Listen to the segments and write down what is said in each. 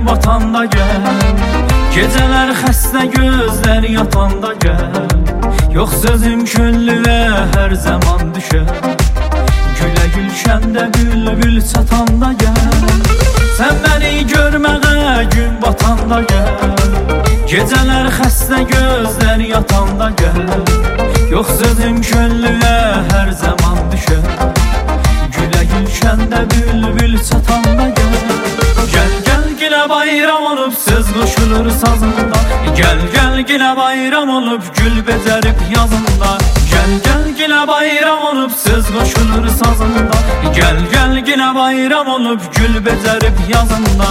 batanda gel, geceler xəstə gözlər yatanda gel. Yox sözüm küllüyə hər zaman düşər, gülə gülşəndə bülbül çatanda gel. Sən məni görməyə gün batanda gel, geceler xəstə gözlər yatanda gel. Yox sözüm küllüyə hər zaman düşər, gülə gülşəndə bülbül çatanda gel. Gel gel gilə bayram olub söz qoşulur sazında, gel gel gilə bayram olub gül becərib yazında. Gel gel gilə bayram olub söz qoşulur sazında, gel gel gilə bayram olub gül becərib yazında.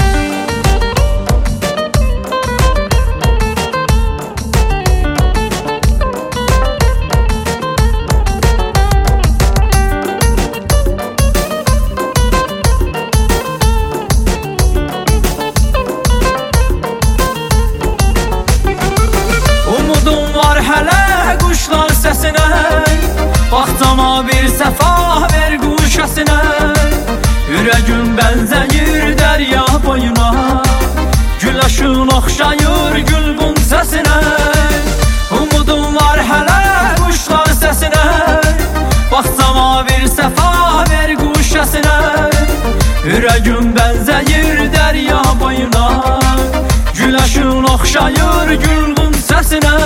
Quşlar səsinə, baxcama bir səfa ver quşəsinə. Ürəgün bənzəyir dərya boyuna, güləşin oxşayır gülbün səsinə. Umudum var hələ quşlar səsinə, baxcama bir səfa ver quşəsinə. Ürəgün bənzəyir dərya boyuna, güləşin oxşayır gülbün səsinə.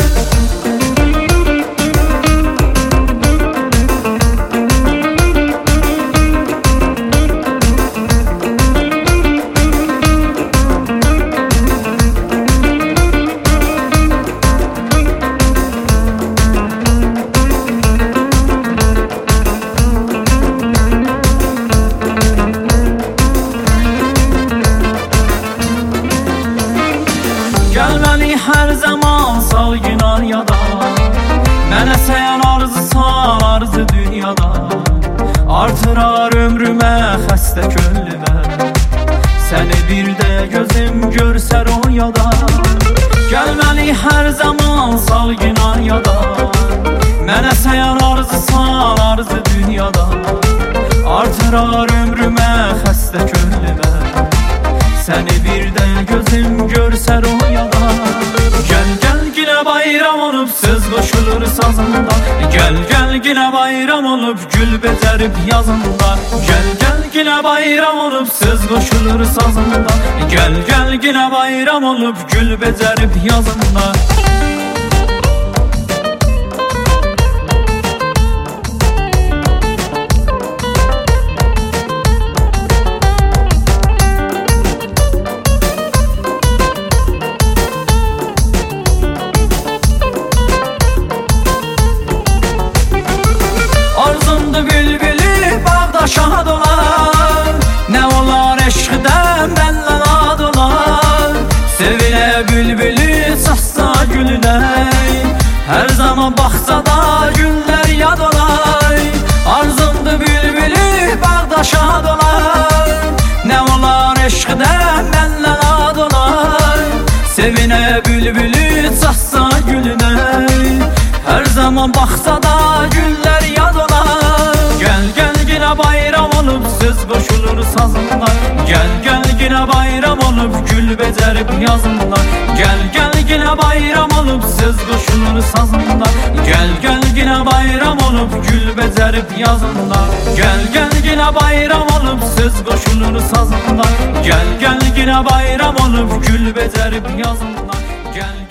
Gəlməni hər zaman sal günar yada, mənə səyən arzusan arzu dünyada. Artırar ömrümə xəstə könlümə, səni bir də gözüm görsər o yada. Gəlməni hər zaman sal günar yada, mənə səyən arzusan arzu dünyada. Artırar ömrümə xəstə könlümə, səni bir də gözüm görsər o yada. Gel gel gilə bayram olub söz qoşulur sazında, gel gel gilə bayram olub gül becərib yazında. Gel gel gilə bayram olub söz qoşulur sazında, gel gel gilə bayram olub gül becərib yazında. Bülbülü bağda şad olar, nə olar eşqdən bənlənad olar. Sevilə bülbülü çatsa gülünək, hər zaman baxsada günlər yad olar. Arzumdu bülbülü bağda şad olar, nə olar eşqdən bənlənad olar. Sevinə bülbülü çatsa gülünək, hər zaman baxsada günlər yad olar. Gel gel gilə bayram olub söz qoşulur sazında, gel gel gilə bayram olub gül becərib yazında. Gel gel gilə bayram olub söz qoşulur sazında, gel gel gilə bayram olub gül becərib yazında. Gel gel gilə bayram olub söz qoşulur sazında, gel gel gilə bayram olub gül becərib yazında. Gel